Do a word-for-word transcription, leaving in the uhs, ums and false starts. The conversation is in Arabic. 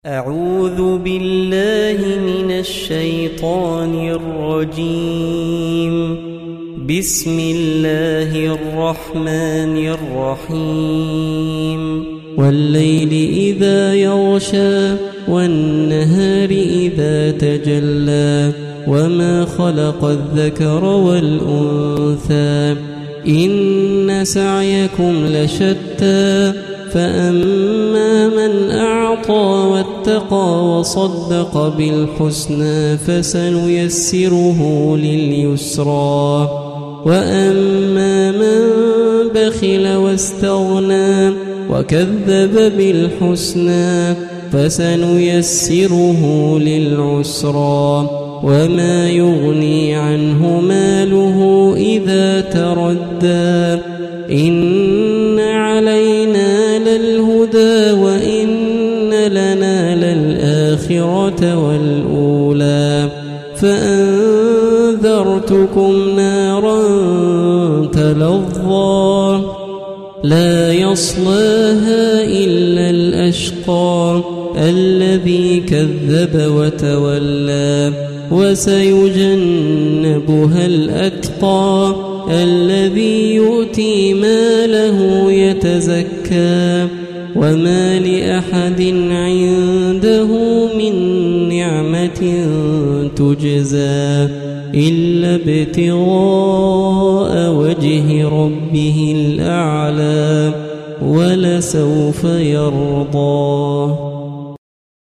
أعوذ بالله من الشيطان الرجيم. بسم الله الرحمن الرحيم. والليل إذا يغشى والنهار إذا تجلى وما خلق الذكر والأنثى إن سعيكم لشتى فأما من أعطى واتقى وصدق بالحسنى فسنيسره لليسرى وأما من بخل واستغنى وكذب بالحسنى فسنيسره للعسرى وما يغني عنه ماله إذا تردى إن علينا للهدى وإن لنا للآخرة والأولى فأنذرتكم نارا تلظى لا يصلاها إلا الأشقى الذي كذب وتولى وسيجنبها الأتقى الذي يؤتي ماله يتزكى وما لأحد عنده من نعمة تجزى إلا ابتغاء وجه ربه الأعلى ولسوف يرضى.